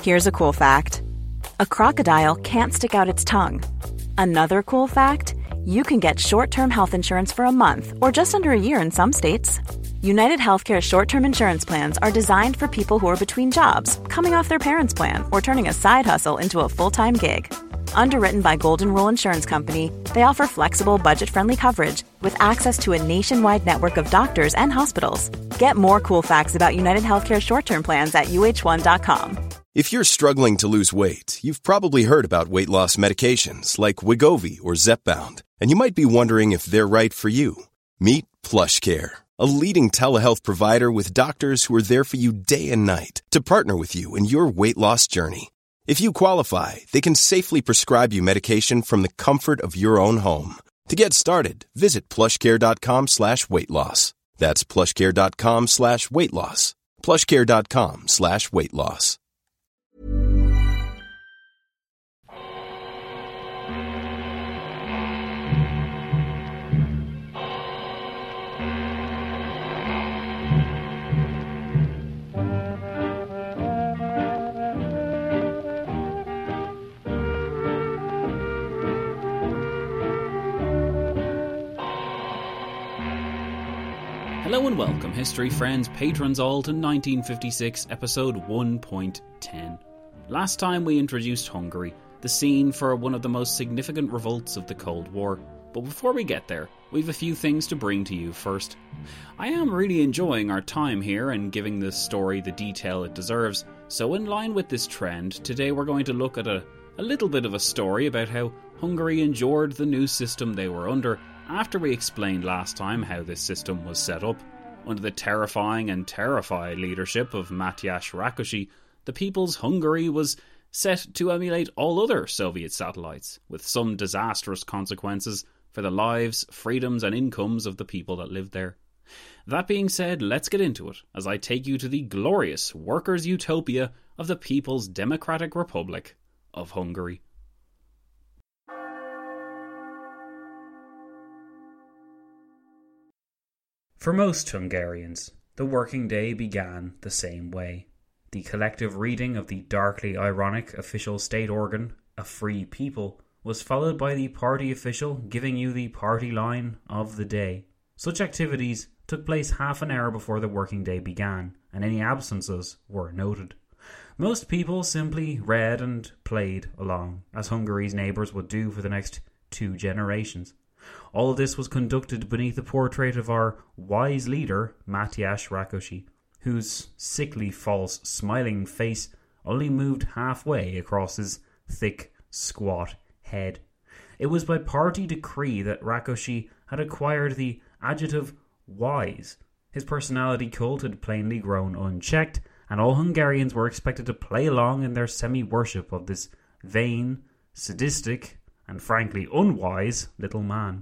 Here's a cool fact. A crocodile can't stick out its tongue. Another cool fact, you can get short-term health insurance for a month or just under a year in some states. United Healthcare short-term insurance plans are designed for people who are between jobs, coming off their parents' plan, or turning a side hustle into a full-time gig. Underwritten by Golden Rule Insurance Company, they offer flexible, budget-friendly coverage with access to a nationwide network of doctors and hospitals. Get more cool facts about United Healthcare short-term plans at uh1.com. If you're struggling to lose weight, you've probably heard about weight loss medications like Wegovy or Zepbound, and you might be wondering if they're right for you. Meet PlushCare, a leading telehealth provider with doctors who are there for you day and night to partner with you in your weight loss journey. If you qualify, they can safely prescribe you medication from the comfort of your own home. To get started, visit plushcare.com/weightloss. That's plushcare.com/weightloss. plushcare.com/weightloss. Hello and welcome, history friends, patrons all, to 1956, episode 1.10. Last time we introduced Hungary, the scene for one of the most significant revolts of the Cold War. But before we get there, we've a few things to bring to you first. I am really enjoying our time here and giving this story the detail it deserves, so in line with this trend, today we're going to look at a little bit of a story about how Hungary endured the new system they were under after we explained last time how this system was set up. Under the terrifying and terrified leadership of Mátyás Rákosi, the People's Hungary was set to emulate all other Soviet satellites, with some disastrous consequences for the lives, freedoms and incomes of the people that lived there. That being said, let's get into it, as I take you to the glorious workers' utopia of the People's Democratic Republic of Hungary. For most Hungarians, the working day began the same way. The collective reading of the darkly ironic official state organ, A Free People, was followed by the party official giving you the party line of the day. Such activities took place half an hour before the working day began, and any absences were noted. Most people simply read and played along, as Hungary's neighbours would do for the next 2 generations. All of this was conducted beneath the portrait of our wise leader, Mátyás Rákosi, whose sickly, false, smiling face only moved halfway across his thick, squat head. It was by party decree that Rákosi had acquired the adjective wise. His personality cult had plainly grown unchecked, and all Hungarians were expected to play along in their semi-worship of this vain, sadistic, and frankly unwise little man.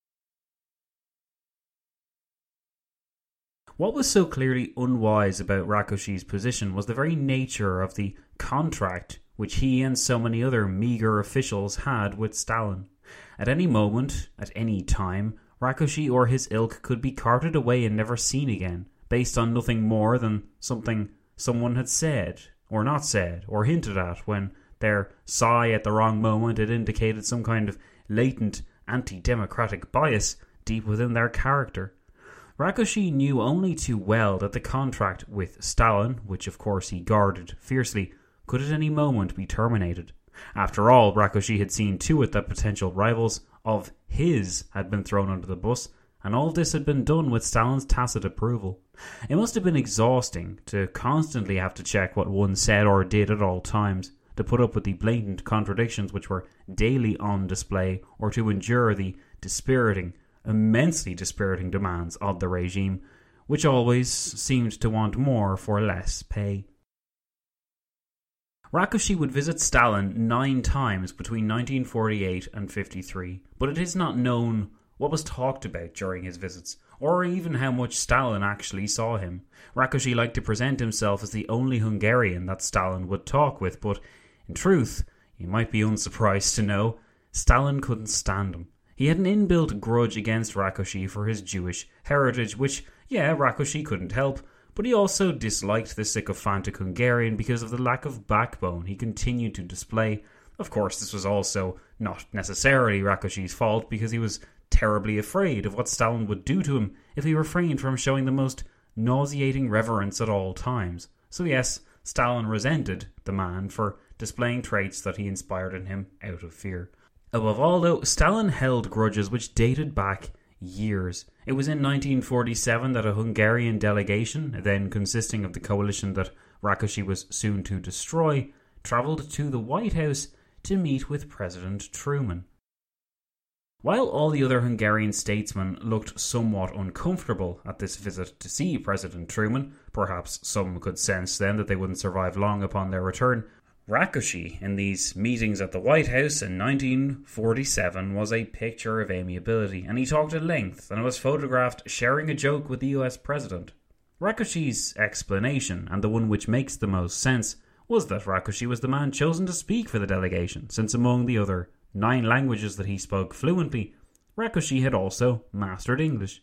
What was so clearly unwise about Rákosi's position was the very nature of the contract which he and so many other meagre officials had with Stalin. At any moment, at any time, Rákosi or his ilk could be carted away and never seen again, based on nothing more than something someone had said, or not said, or hinted at, when their sigh at the wrong moment had indicated some kind of latent anti-democratic bias deep within their character. Rákosi knew only too well that the contract with Stalin, which of course he guarded fiercely, could at any moment be terminated. After all, Rákosi had seen to it that potential rivals of his had been thrown under the bus, and all this had been done with Stalin's tacit approval. It must have been exhausting to constantly have to check what one said or did at all times, to put up with the blatant contradictions which were daily on display, or to endure the immensely dispiriting demands of the regime, which always seemed to want more for less pay. Rákosi would visit Stalin 9 times between 1948 and 53, but it is not known what was talked about during his visits, or even how much Stalin actually saw him. Rákosi liked to present himself as the only Hungarian that Stalin would talk with, but in truth, you might be unsurprised to know, Stalin couldn't stand him. He had an inbuilt grudge against Rákosi for his Jewish heritage, which, Rákosi couldn't help, But he also disliked the sycophantic Hungarian because of the lack of backbone he continued to display. Of course, this was also not necessarily Rákosi's fault, because he was terribly afraid of what Stalin would do to him if he refrained from showing the most nauseating reverence at all times. So yes, Stalin resented the man for displaying traits that he inspired in him out of fear. Above all, though, Stalin held grudges which dated back years. It was in 1947 that a Hungarian delegation, then consisting of the coalition that Rákosi was soon to destroy, travelled to the White House to meet with President Truman. While all the other Hungarian statesmen looked somewhat uncomfortable at this visit to see President Truman, perhaps some could sense then that they wouldn't survive long upon their return, Rákosi, in these meetings at the White House in 1947, was a picture of amiability, and he talked at length and was photographed sharing a joke with the US President. Rákosi's explanation, and the one which makes the most sense, was that Rákosi was the man chosen to speak for the delegation, since among the other 9 languages that he spoke fluently, Rákosi had also mastered English.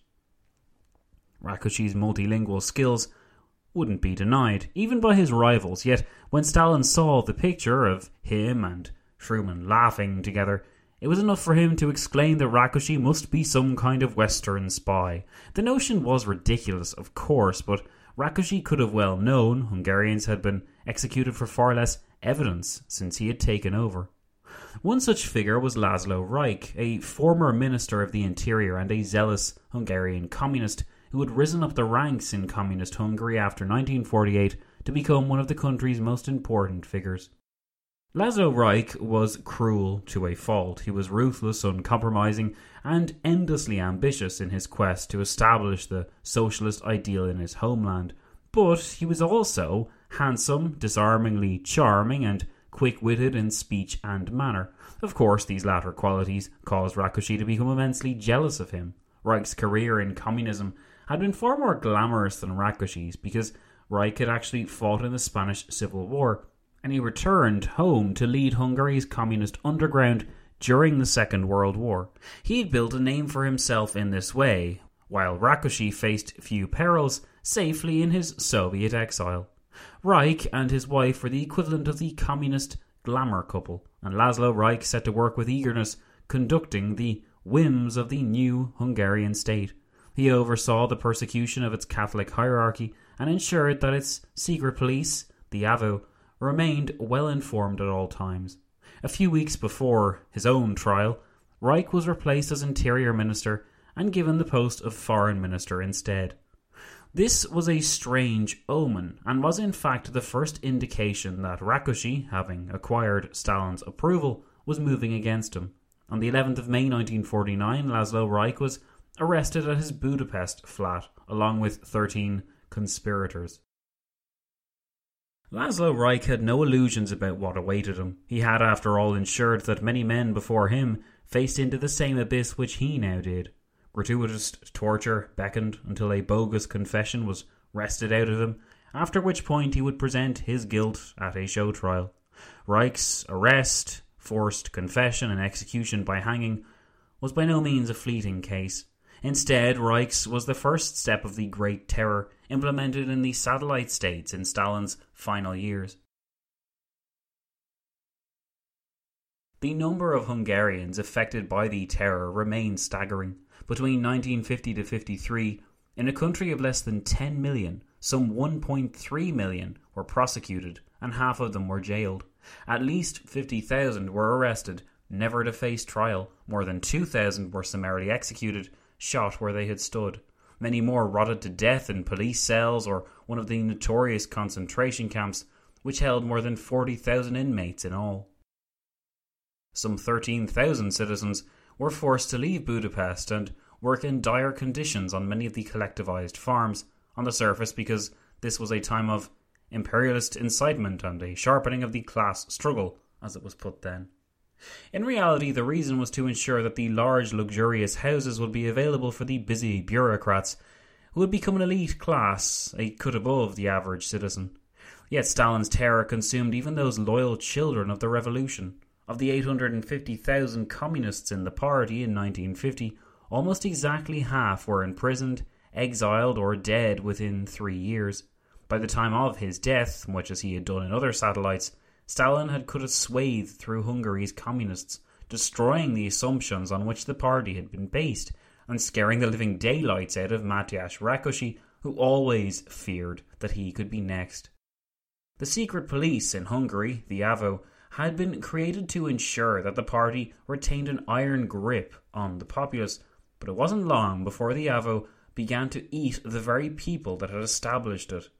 Rákosi's multilingual skills wouldn't be denied, even by his rivals, yet when Stalin saw the picture of him and Truman laughing together, it was enough for him to exclaim that Rákosi must be some kind of Western spy. The notion was ridiculous, of course, but Rákosi could have well known Hungarians had been executed for far less evidence since he had taken over. One such figure was Laszlo Rajk, a former Minister of the Interior and a zealous Hungarian communist who had risen up the ranks in communist Hungary after 1948 to become one of the country's most important figures. Laszlo Rajk was cruel to a fault. He was ruthless, uncompromising, and endlessly ambitious in his quest to establish the socialist ideal in his homeland. But he was also handsome, disarmingly charming, and quick-witted in speech and manner. Of course, these latter qualities caused Rákosi to become immensely jealous of him. Rajk's career in communism had been far more glamorous than Rákosi's, because Rajk had actually fought in the Spanish Civil War, and he returned home to lead Hungary's communist underground during the Second World War. He had built a name for himself in this way, while Rákosi faced few perils, safely in his Soviet exile. Rajk and his wife were the equivalent of the communist glamour couple, and Laszlo Rajk set to work with eagerness, conducting the whims of the new Hungarian state. He oversaw the persecution of its Catholic hierarchy and ensured that its secret police, the AVO, remained well informed at all times. A few weeks before his own trial, Rajk was replaced as Interior Minister and given the post of Foreign Minister instead. This was a strange omen, and was in fact the first indication that Rákosi, having acquired Stalin's approval, was moving against him. On the 11th of May 1949, Laszlo Rajk was arrested at his Budapest flat, along with 13 conspirators. Laszlo Rajk had no illusions about what awaited him. He had, after all, ensured that many men before him faced into the same abyss which he now did. Gratuitous torture beckoned until a bogus confession was wrested out of him, after which point he would present his guilt at a show trial. Rajk's arrest, forced confession and execution by hanging was by no means a fleeting case. Instead, Rajk's was the first step of the Great Terror implemented in the satellite states in Stalin's final years. The number of Hungarians affected by the terror remains staggering. Between 1950 to 53, in a country of less than 10 million, some 1.3 million were prosecuted and half of them were jailed. At least 50,000 were arrested, never to face trial. More than 2,000 were summarily executed, shot where they had stood. Many more rotted to death in police cells or one of the notorious concentration camps, which held more than 40,000 inmates in all. Some 13,000 citizens were forced to leave Budapest and work in dire conditions on many of the collectivized farms, on the surface because this was a time of imperialist incitement and a sharpening of the class struggle, as it was put then. In reality, the reason was to ensure that the large, luxurious houses would be available for the busy bureaucrats, who would become an elite class, a cut above the average citizen. Yet Stalin's terror consumed even those loyal children of the revolution. Of the 850,000 communists in the party in 1950, almost exactly half were imprisoned, exiled or dead within 3 years. By the time of his death, much as he had done in other satellites, Stalin had cut a swathe through Hungary's communists, destroying the assumptions on which the party had been based, and scaring the living daylights out of Matyas Rákosi, who always feared that he could be next. The secret police in Hungary, the AVO, had been created to ensure that the party retained an iron grip on the populace, but it wasn't long before the AVO began to eat the very people that had established it.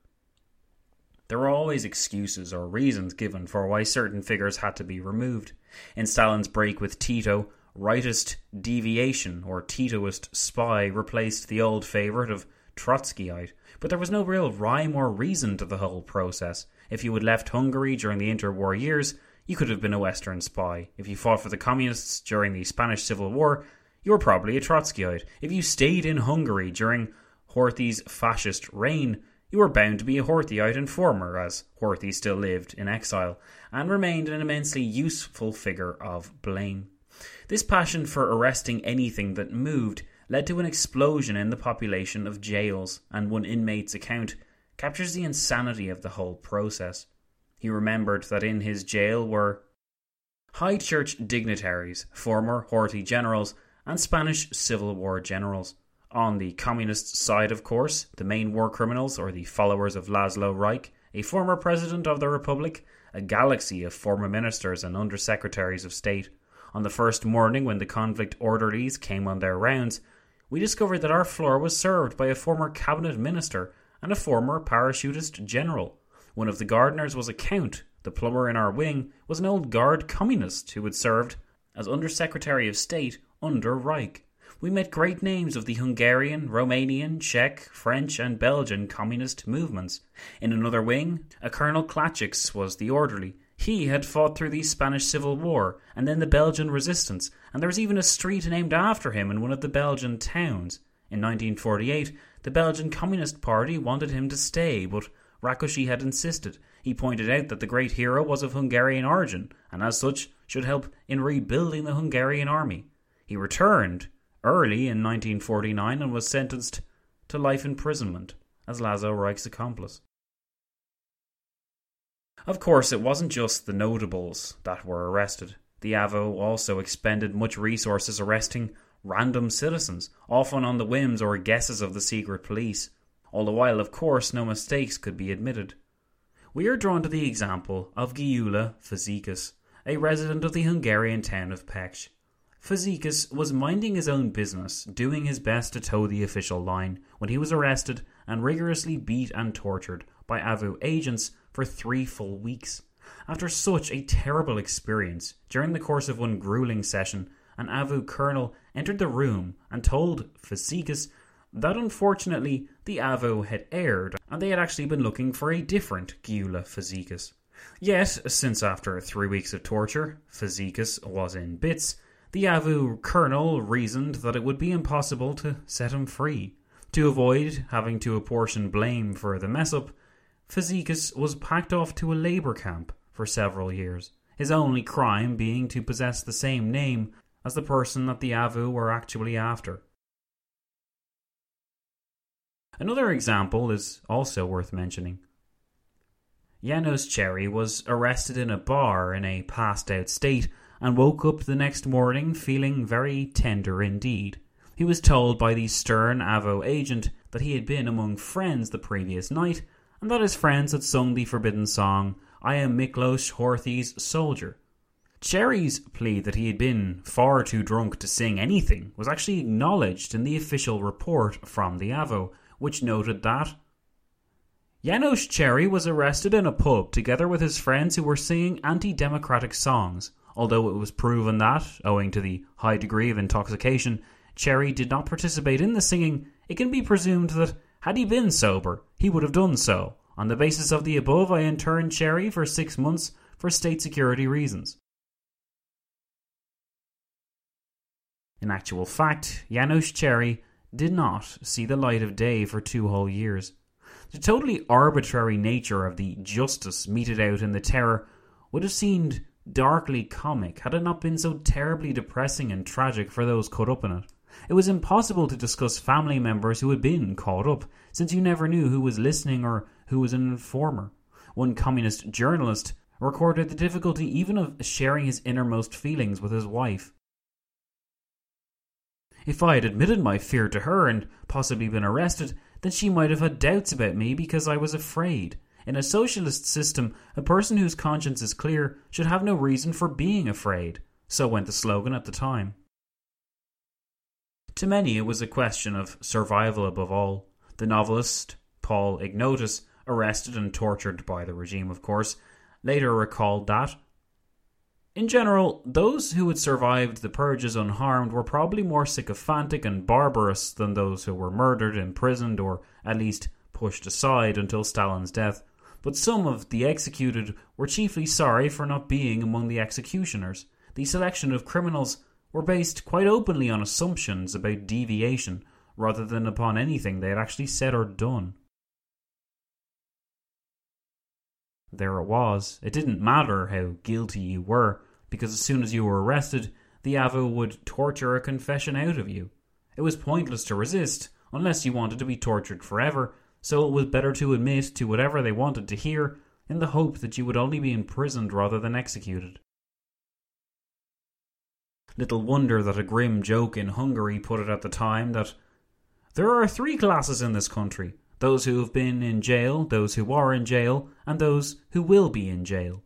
There were always excuses or reasons given for why certain figures had to be removed. In Stalin's break with Tito, rightist deviation or Titoist spy replaced the old favourite of Trotskyite, but there was no real rhyme or reason to the whole process. If you had left Hungary during the interwar years, you could have been a Western spy. If you fought for the communists during the Spanish Civil War, you were probably a Trotskyite. If you stayed in Hungary during Horthy's fascist reign, you were bound to be a Horthyite informer, as Horthy still lived in exile, and remained an immensely useful figure of blame. This passion for arresting anything that moved led to an explosion in the population of jails, and one inmate's account captures the insanity of the whole process. He remembered that in his jail were high church dignitaries, former Horthy generals, and Spanish Civil War generals. On the communist side, of course, the main war criminals, or the followers of Laszlo Reich, a former president of the Republic, a galaxy of former ministers and undersecretaries of state. On the first morning when the convict orderlies came on their rounds, we discovered that our floor was served by a former cabinet minister and a former parachutist general. One of the gardeners was a count. The plumber in our wing was an old guard communist who had served as Undersecretary of State under Reich. We met great names of the Hungarian, Romanian, Czech, French and Belgian communist movements. In another wing, a Colonel Klatschix was the orderly. He had fought through the Spanish Civil War and then the Belgian resistance, and there was even a street named after him in one of the Belgian towns. In 1948, the Belgian Communist Party wanted him to stay, but Rákosi had insisted. He pointed out that the great hero was of Hungarian origin, and as such should help in rebuilding the Hungarian army. He returned early in 1949 and was sentenced to life imprisonment as Laszlo Reich's accomplice. Of course, it wasn't just the notables that were arrested. The AVO also expended much resources arresting random citizens, often on the whims or guesses of the secret police. All the while, of course, no mistakes could be admitted. We are drawn to the example of Gyula Fazekas, a resident of the Hungarian town of Pécs. Fazekas was minding his own business, doing his best to toe the official line, when he was arrested and rigorously beat and tortured by AVO agents for 3 full weeks. After such a terrible experience, during the course of one grueling session, an AVO colonel entered the room and told Fazekas that unfortunately the AVO had erred and they had actually been looking for a different Gyula Fazekas. Yet, since after 3 weeks of torture, Fazekas was in bits, the AVO colonel reasoned that it would be impossible to set him free. To avoid having to apportion blame for the mess-up, Fazekas was packed off to a labour camp for several years, his only crime being to possess the same name as the person that the AVO were actually after. Another example is also worth mentioning. Janos Cherry was arrested in a bar in a passed-out state and woke up the next morning feeling very tender indeed. He was told by the stern AVO agent that he had been among friends the previous night and that his friends had sung the forbidden song, "I am Miklos Horthy's soldier." Cherry's plea that he had been far too drunk to sing anything was actually acknowledged in the official report from the AVO, which noted that Janos Cherry was arrested in a pub together with his friends who were singing anti-democratic songs. Although it was proven that, owing to the high degree of intoxication, Cherry did not participate in the singing, it can be presumed that, had he been sober, he would have done so. On the basis of the above, I interned Cherry for 6 months for state security reasons. In actual fact, Janos Cherry did not see the light of day for 2 whole years. The totally arbitrary nature of the justice meted out in the terror would have seemed darkly comic had it not been so terribly depressing and tragic for those caught up in it. It was impossible to discuss family members who had been caught up, since you never knew who was listening or who was an informer. One communist journalist recorded the difficulty even of sharing his innermost feelings with his wife. If I had admitted my fear to her and possibly been arrested, then she might have had doubts about me because I was afraid. In a socialist system, a person whose conscience is clear should have no reason for being afraid. So went the slogan at the time. To many, it was a question of survival above all. The novelist, Paul Ignotus, arrested and tortured by the regime, of course, later recalled that, in general, those who had survived the purges unharmed were probably more sycophantic and barbarous than those who were murdered, imprisoned, or at least pushed aside until Stalin's death. But some of the executed were chiefly sorry for not being among the executioners. The selection of criminals were based quite openly on assumptions about deviation, rather than upon anything they had actually said or done. There it was. It didn't matter how guilty you were, because as soon as you were arrested, the AVO would torture a confession out of you. It was pointless to resist, unless you wanted to be tortured forever, so it was better to admit to whatever they wanted to hear, in the hope that you would only be imprisoned rather than executed. Little wonder that a grim joke in Hungary put it at the time that there are 3 classes in this country: those who have been in jail, those who are in jail, and those who will be in jail.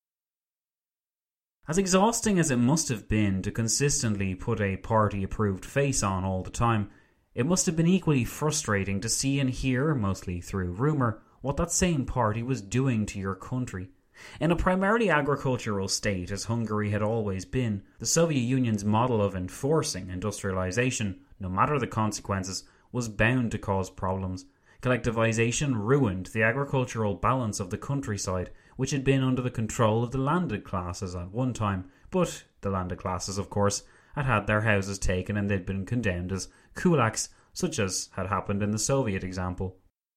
As exhausting as it must have been to consistently put a party-approved face on all the time, it must have been equally frustrating to see and hear, mostly through rumour, what that same party was doing to your country. In a primarily agricultural state, as Hungary had always been, the Soviet Union's model of enforcing industrialization, no matter the consequences, was bound to cause problems. Collectivization ruined the agricultural balance of the countryside, which had been under the control of the landed classes at one time, but the landed classes, of course, had had their houses taken and they'd been condemned as kulaks, such as had happened in the Soviet example.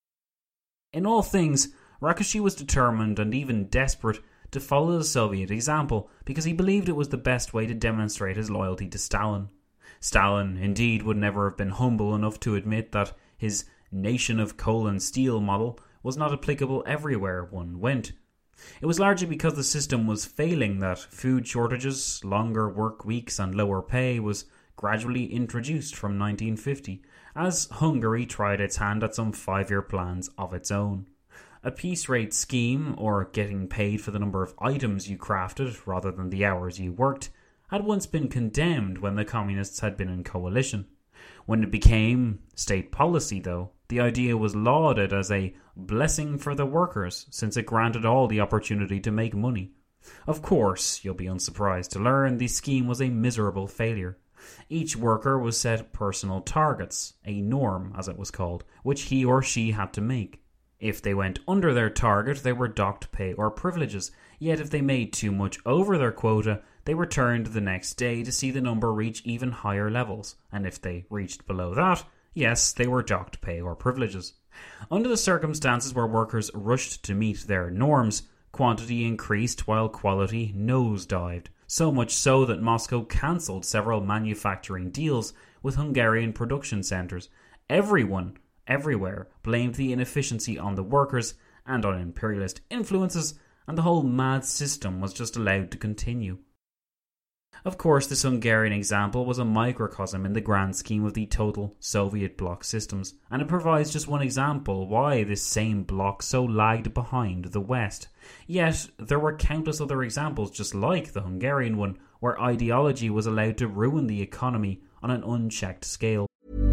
In all things, Rákosi was determined and even desperate to follow the Soviet example because he believed it was the best way to demonstrate his loyalty to Stalin. Stalin, indeed, would never have been humble enough to admit that his nation of coal and steel model was not applicable everywhere one went. It was largely because the system was failing that food shortages, longer work weeks and lower pay was gradually introduced from 1950, as Hungary tried its hand at some 5-year plans of its own. A piece rate scheme, or getting paid for the number of items you crafted rather than the hours you worked, had once been condemned when the communists had been in coalition. When it became state policy, though, the idea was lauded as a blessing for the workers, since it granted all the opportunity to make money. Of course, you'll be unsurprised to learn, the scheme was a miserable failure. Each worker was set personal targets, a norm as it was called, which he or she had to make. If they went under their target, they were docked pay or privileges, yet if they made too much over their quota, they returned the next day to see the number reach even higher levels, and if they reached below that, yes, they were docked pay or privileges. Under the circumstances where workers rushed to meet their norms, quantity increased while quality nosedived, so much so that Moscow cancelled several manufacturing deals with Hungarian production centres. Everyone, everywhere, blamed the inefficiency on the workers and on imperialist influences, and the whole mad system was just allowed to continue. Of course, this Hungarian example was a microcosm in the grand scheme of the total Soviet bloc systems, and it provides just one example why this same bloc so lagged behind the West. Yet, there were countless other examples just like the Hungarian one, where ideology was allowed to ruin the economy on an unchecked scale.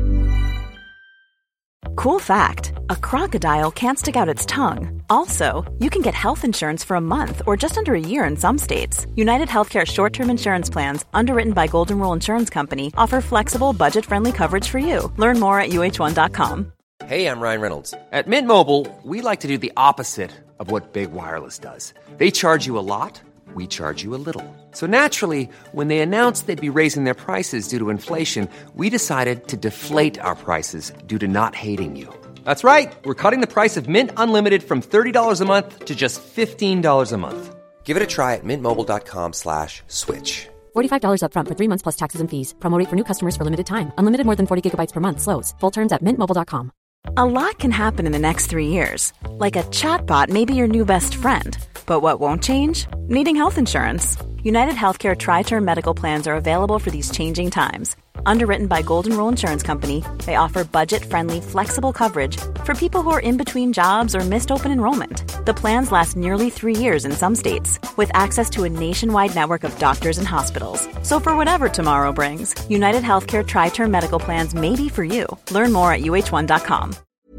Cool fact, a crocodile can't stick out its tongue. Also, you can get health insurance for a month or just under a year in some states. United Healthcare short-term insurance plans, underwritten by Golden Rule Insurance Company, offer flexible, budget-friendly coverage for you. Learn more at UH1.com. Hey, I'm Ryan Reynolds. At Mint Mobile, we like to do the opposite of what Big Wireless does. They charge you a lot. We charge you a little. So naturally, when they announced they'd be raising their prices due to inflation, we decided to deflate our prices due to not hating you. That's right. We're cutting the price of Mint Unlimited from $30 a month to just $15 a month. Give it a try at mintmobile.com/switch. $45 up front for 3 months plus taxes and fees. Promo rate for new customers for limited time. Unlimited more than 40 gigabytes per month slows. Full terms at mintmobile.com. A lot can happen in the next 3 years. Like a chatbot may be your new best friend. But what won't change? Needing health insurance. United Healthcare Tri-Term Medical Plans are available for these changing times. Underwritten by Golden Rule Insurance Company, they offer budget-friendly, flexible coverage for people who are in between jobs or missed open enrollment. The plans last nearly 3 years in some states, with access to a nationwide network of doctors and hospitals. So for whatever tomorrow brings, United Healthcare Tri-Term Medical Plans may be for you. Learn more at uh1.com.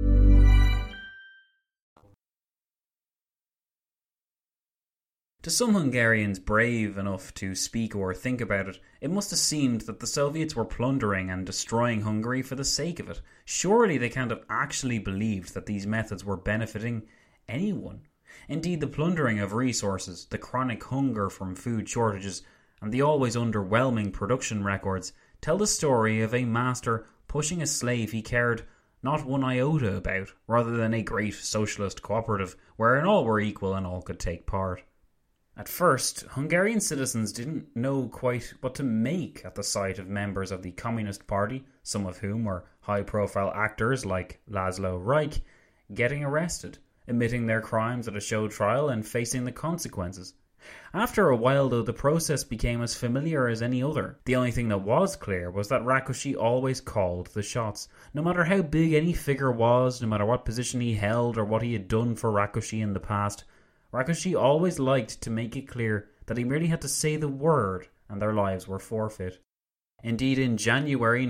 To some Hungarians brave enough to speak or think about it, it must have seemed that the Soviets were plundering and destroying Hungary for the sake of it. Surely they can't have actually believed that these methods were benefiting anyone. Indeed, the plundering of resources, the chronic hunger from food shortages, and the always underwhelming production records tell the story of a master pushing a slave he cared not one iota about, rather than a great socialist cooperative wherein all were equal and all could take part. At first, Hungarian citizens didn't know quite what to make at the sight of members of the Communist Party, some of whom were high-profile actors like Laszlo Reich, getting arrested, admitting their crimes at a show trial and facing the consequences. After a while, though, the process became as familiar as any other. The only thing that was clear was that Rákosi always called the shots. No matter how big any figure was, no matter what position he held or what he had done for Rákosi in the past, Rákosi always liked to make it clear that he merely had to say the word and their lives were forfeit. Indeed, in January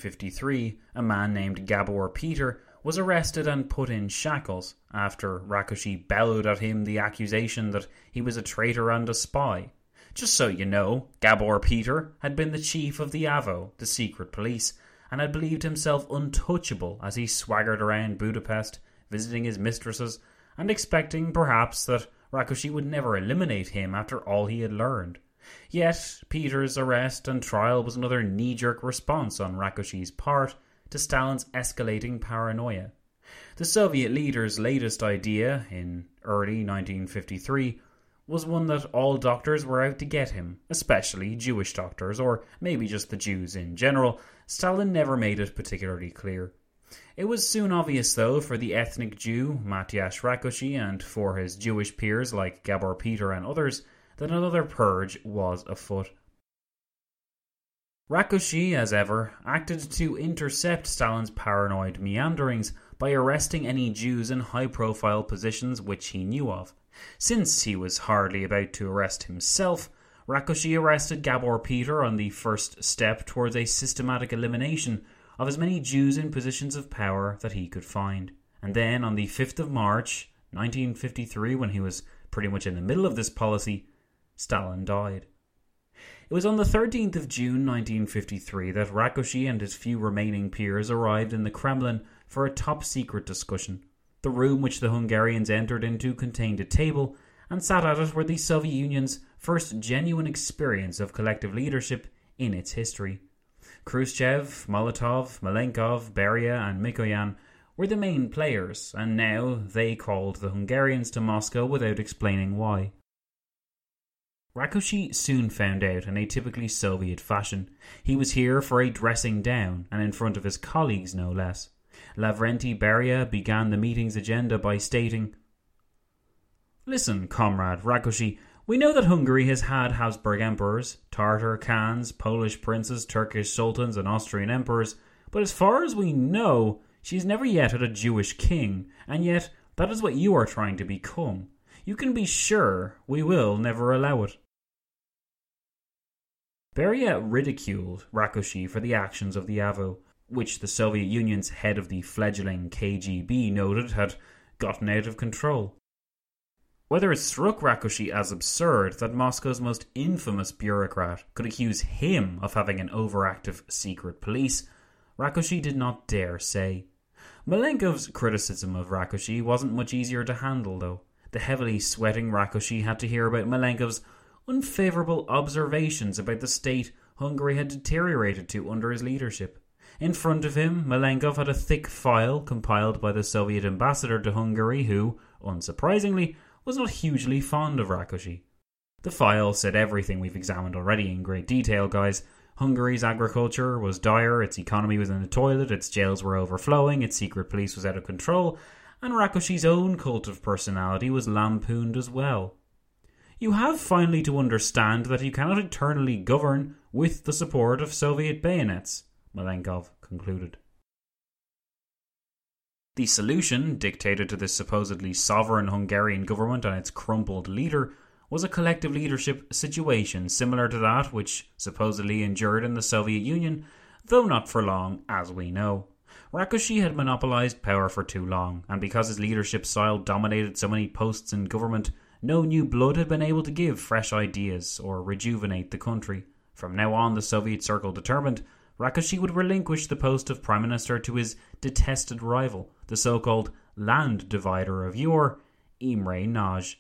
1953, a man named Gabor Peter was arrested and put in shackles after Rákosi bellowed at him the accusation that he was a traitor and a spy. Just so you know, Gabor Peter had been the chief of the AVO, the secret police, and had believed himself untouchable as he swaggered around Budapest, visiting his mistresses, and expecting, perhaps, that Rákosi would never eliminate him after all he had learned. Yet, Peter's arrest and trial was another knee-jerk response on Rákosi's part to Stalin's escalating paranoia. The Soviet leader's latest idea, in early 1953, was one that all doctors were out to get him, especially Jewish doctors, or maybe just the Jews in general. Stalin never made it particularly clear. It was soon obvious, though, for the ethnic Jew, Matyas Rákosi, and for his Jewish peers like Gabor Peter and others, that another purge was afoot. Rákosi, as ever, acted to intercept Stalin's paranoid meanderings by arresting any Jews in high-profile positions which he knew of. Since he was hardly about to arrest himself, Rákosi arrested Gabor Peter on the first step towards a systematic elimination of as many Jews in positions of power that he could find. And then, on the 5th of March, 1953, when he was pretty much in the middle of this policy, Stalin died. It was on the 13th of June 1953 that Rákosi and his few remaining peers arrived in the Kremlin for a top-secret discussion. The room which the Hungarians entered into contained a table, and sat at it were the Soviet Union's first genuine experience of collective leadership in its history. Khrushchev, Molotov, Malenkov, Beria and Mikoyan were the main players, and now they called the Hungarians to Moscow without explaining why. Rákosi soon found out in a typically Soviet fashion. He was here for a dressing down, and in front of his colleagues no less. Lavrenti Beria began the meeting's agenda by stating, "Listen, comrade Rákosi, we know that Hungary has had Habsburg emperors, Tartar Khans, Polish princes, Turkish sultans and Austrian emperors, but as far as we know, she's never yet had a Jewish king, and yet that is what you are trying to become. You can be sure we will never allow it." Beria ridiculed Rákosi for the actions of the AVO, which the Soviet Union's head of the fledgling KGB noted had gotten out of control. Whether it struck Rákosi as absurd that Moscow's most infamous bureaucrat could accuse him of having an overactive secret police, Rákosi did not dare say. Malenkov's criticism of Rákosi wasn't much easier to handle, though. The heavily sweating Rákosi had to hear about Malenkov's unfavourable observations about the state Hungary had deteriorated to under his leadership. In front of him, Malenkov had a thick file compiled by the Soviet ambassador to Hungary who, unsurprisingly, was not hugely fond of Rákosi. The file said everything we've examined already in great detail, guys. Hungary's agriculture was dire, its economy was in the toilet, its jails were overflowing, its secret police was out of control, and Rákosi's own cult of personality was lampooned as well. You have finally to understand that you cannot eternally govern with the support of Soviet bayonets, Malenkov concluded. The solution, dictated to this supposedly sovereign Hungarian government and its crumpled leader, was a collective leadership situation similar to that which supposedly endured in the Soviet Union, though not for long, as we know. Rákosi had monopolized power for too long, and because his leadership style dominated so many posts in government, no new blood had been able to give fresh ideas or rejuvenate the country. From now on, the Soviet circle determined Rákosi would relinquish the post of Prime Minister to his detested rival, the so-called land divider of yore, Imre Nagy.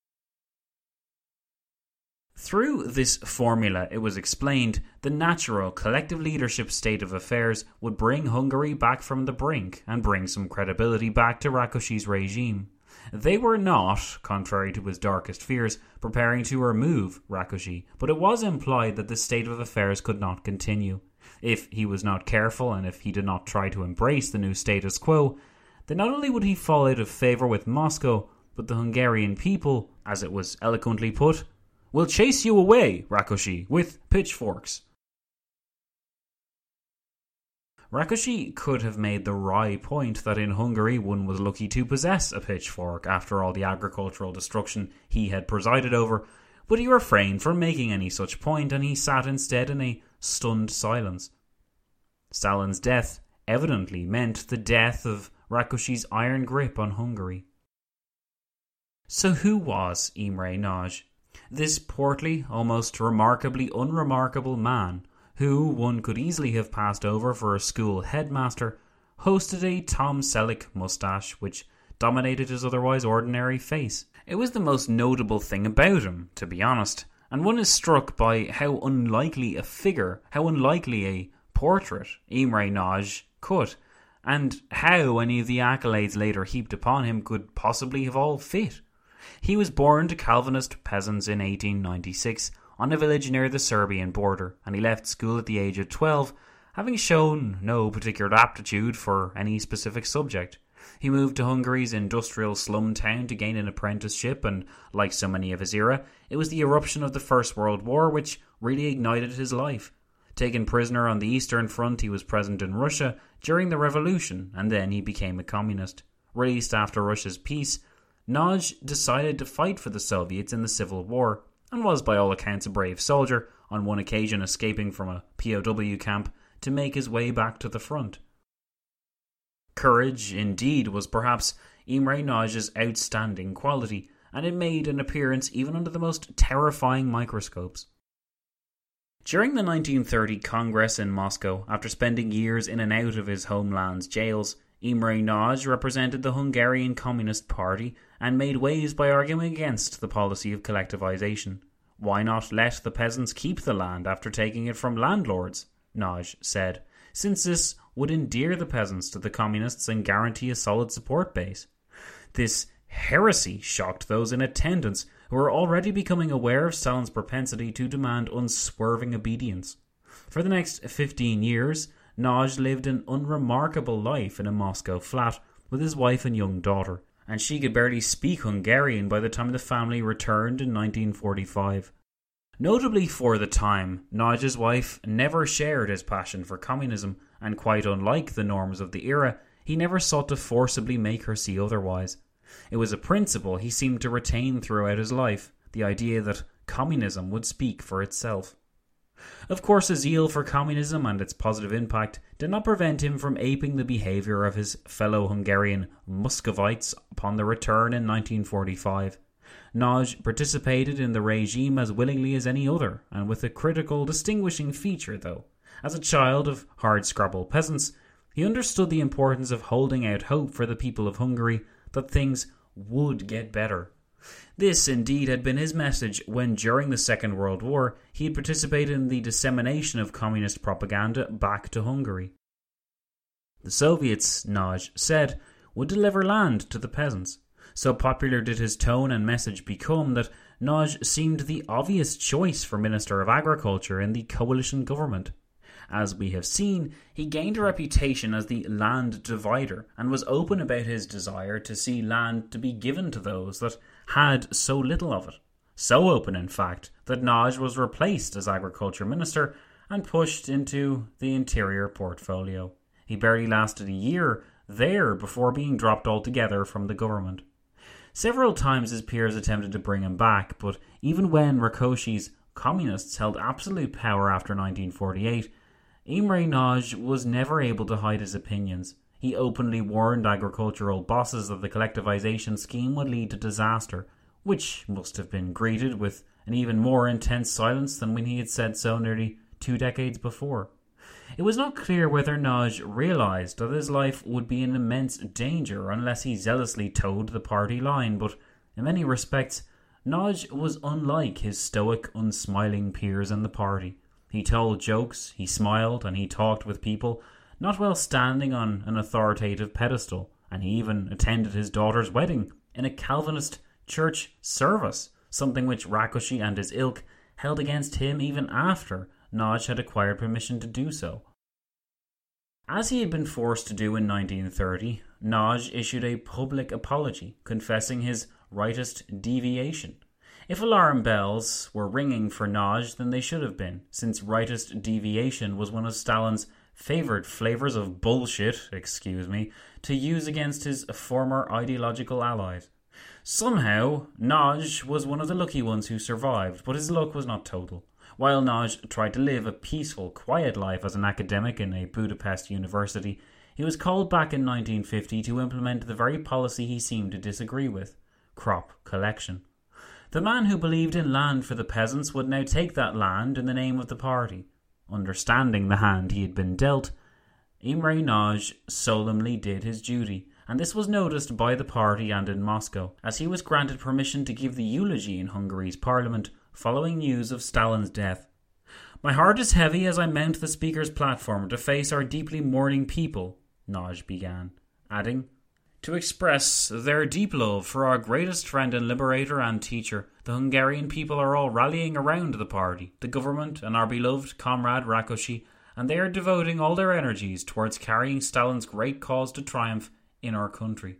Through this formula, it was explained, the natural collective leadership state of affairs would bring Hungary back from the brink and bring some credibility back to Rákosi's regime. They were not, contrary to his darkest fears, preparing to remove Rákosi, but it was implied that this state of affairs could not continue. If he was not careful and if he did not try to embrace the new status quo, then not only would he fall out of favour with Moscow, but the Hungarian people, as it was eloquently put, will chase you away, Rákosi, with pitchforks. Rákosi could have made the wry point that in Hungary one was lucky to possess a pitchfork after all the agricultural destruction he had presided over, but he refrained from making any such point and he sat instead in a stunned silence. Stalin's death evidently meant the death of Rákosi's iron grip on Hungary. So who was Imre Nagy? This portly, almost remarkably unremarkable man, who one could easily have passed over for a school headmaster, hosted a Tom Selleck moustache which dominated his otherwise ordinary face. It was the most notable thing about him, to be honest, and one is struck by how unlikely a figure, how unlikely a portrait Imre Nagy could, and how any of the accolades later heaped upon him could possibly have all fit. He was born to Calvinist peasants in 1896 on a village near the Serbian border, and he left school at the age of 12, having shown no particular aptitude for any specific subject. He moved to Hungary's industrial slum town to gain an apprenticeship, and like so many of his era, it was the eruption of the First World War which really ignited his life. Taken prisoner on the Eastern Front, he was present in Russia during the Revolution, and then he became a communist. Released after Russia's peace, Nagy decided to fight for the Soviets in the Civil War, and was by all accounts a brave soldier, on one occasion escaping from a POW camp to make his way back to the front. Courage, indeed, was perhaps Imre Nagy's outstanding quality, and it made an appearance even under the most terrifying microscopes. During the 1930 Congress in Moscow, after spending years in and out of his homeland's jails, Imre Nagy represented the Hungarian Communist Party and made waves by arguing against the policy of collectivization. Why not let the peasants keep the land after taking it from landlords? Nagy said, since this would endear the peasants to the communists and guarantee a solid support base. This heresy shocked those in attendance who were already becoming aware of Stalin's propensity to demand unswerving obedience. For the next 15 years, Nagy lived an unremarkable life in a Moscow flat with his wife and young daughter, and she could barely speak Hungarian by the time the family returned in 1945. Notably for the time, Nagy's wife never shared his passion for communism, and quite unlike the norms of the era, he never sought to forcibly make her see otherwise. It was a principle he seemed to retain throughout his life, the idea that communism would speak for itself. Of course, his zeal for communism and its positive impact did not prevent him from aping the behaviour of his fellow Hungarian Muscovites upon their return in 1945. Nagy participated in the regime as willingly as any other, and with a critical distinguishing feature though. As a child of hard-scrabble peasants, he understood the importance of holding out hope for the people of Hungary that things would get better. This indeed had been his message when during the Second World War he had participated in the dissemination of communist propaganda back to Hungary. The Soviets, Nagy said, would deliver land to the peasants. So popular did his tone and message become that Nagy seemed the obvious choice for Minister of Agriculture in the coalition government. As we have seen, he gained a reputation as the land divider and was open about his desire to see land to be given to those that had so little of it. So open, in fact, that Nagy was replaced as Agriculture Minister and pushed into the Interior portfolio. He barely lasted a year there before being dropped altogether from the government. Several times his peers attempted to bring him back, but even when Rákosi's communists held absolute power after 1948, Imre Nagy was never able to hide his opinions. He openly warned agricultural bosses that the collectivization scheme would lead to disaster, which must have been greeted with an even more intense silence than when he had said so nearly 2 decades before. It was not clear whether Nagy realised that his life would be in immense danger unless he zealously toed the party line, but in many respects, Nagy was unlike his stoic, unsmiling peers in the party. He told jokes, he smiled, and he talked with people, not while standing on an authoritative pedestal, and he even attended his daughter's wedding in a Calvinist church service, something which Rákosi and his ilk held against him even after Nagy had acquired permission to do so. As he had been forced to do in 1930, Nagy issued a public apology, confessing his rightist deviation. If alarm bells were ringing for Nagy, then they should have been, since rightist deviation was one of Stalin's favoured flavours of bullshit, to use against his former ideological allies. Somehow, Nagy was one of the lucky ones who survived, but his luck was not total. While Nagy tried to live a peaceful, quiet life as an academic in a Budapest university, he was called back in 1950 to implement the very policy he seemed to disagree with: crop collection. The man who believed in land for the peasants would now take that land in the name of the party. Understanding the hand he had been dealt, Imre Nagy solemnly did his duty, and this was noticed by the party and in Moscow, as he was granted permission to give the eulogy in Hungary's parliament following news of Stalin's death. "My heart is heavy as I mount the speaker's platform to face our deeply mourning people," Nagy began, adding, "to express their deep love for our greatest friend and liberator and teacher. The Hungarian people are all rallying around the party, the government, and our beloved comrade Rákosi, and they are devoting all their energies towards carrying Stalin's great cause to triumph in our country."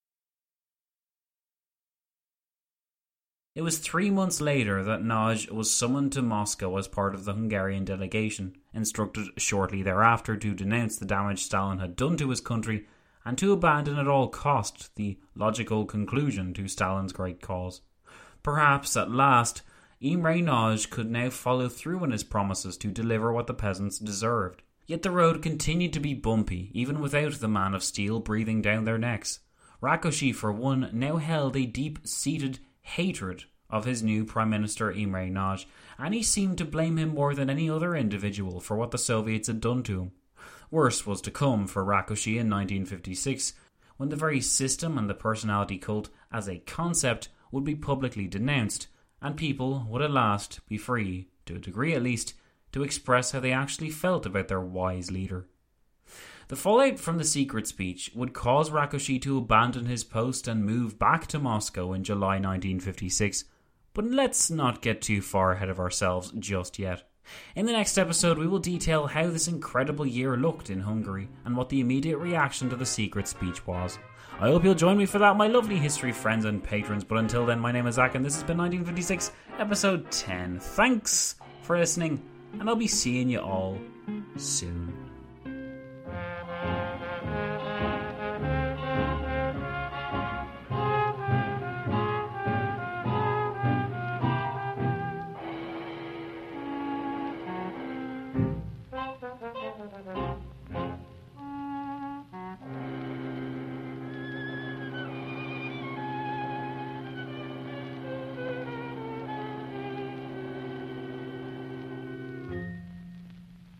It was 3 months later that Nagy was summoned to Moscow as part of the Hungarian delegation, instructed shortly thereafter to denounce the damage Stalin had done to his country and to abandon at all cost the logical conclusion to Stalin's great cause. Perhaps, at last, Imre Nagy could now follow through on his promises to deliver what the peasants deserved. Yet the road continued to be bumpy, even without the man of steel breathing down their necks. Rákosi, for one, now held a deep-seated hatred of his new Prime Minister Imre Nagy, and he seemed to blame him more than any other individual for what the Soviets had done to him. Worse was to come for Rákosi in 1956, when the very system and the personality cult as a concept would be publicly denounced, and people would at last be free, to a degree at least, to express how they actually felt about their wise leader. The fallout from the secret speech would cause Rákosi to abandon his post and move back to Moscow in July 1956, but let's not get too far ahead of ourselves just yet. In the next episode, we will detail how this incredible year looked in Hungary and what the immediate reaction to the secret speech was. I hope you'll join me for that, my lovely history friends and patrons, but until then, my name is Zach and this has been 1956, episode 10. Thanks for listening, and I'll be seeing you all soon.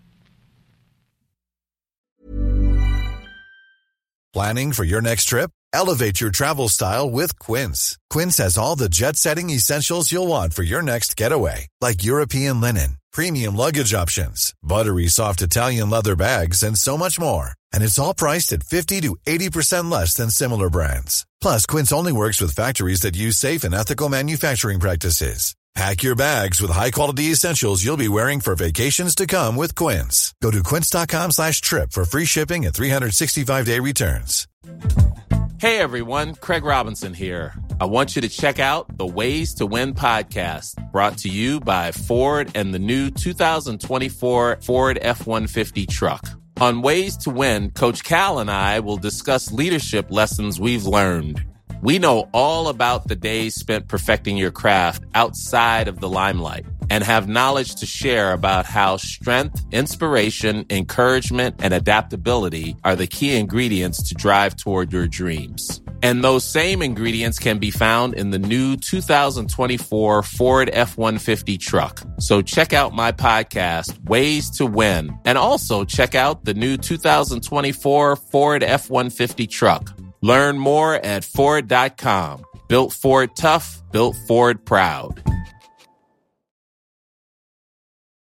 Planning for your next trip? Elevate your travel style with Quince. Quince has all the jet-setting essentials you'll want for your next getaway, like European linen, premium luggage options, buttery soft Italian leather bags, and so much more. And it's all priced at 50 to 80% less than similar brands. Plus, Quince only works with factories that use safe and ethical manufacturing practices. Pack your bags with high-quality essentials you'll be wearing for vacations to come with Quince. Go to quince.com/trip for free shipping and 365-day returns. Hey everyone, Craig Robinson here. I want you to check out the Ways to Win podcast, brought to you by Ford and the new 2024 Ford F-150 truck. On Ways to Win, Coach Cal and I will discuss leadership lessons we've learned. We know all about the days spent perfecting your craft outside of the limelight and have knowledge to share about how strength, inspiration, encouragement, and adaptability are the key ingredients to drive toward your dreams. And those same ingredients can be found in the new 2024 Ford F-150 truck. So check out my podcast, Ways to Win, and also check out the new 2024 Ford F-150 truck. Learn more at Ford.com. Built Ford tough, built Ford proud.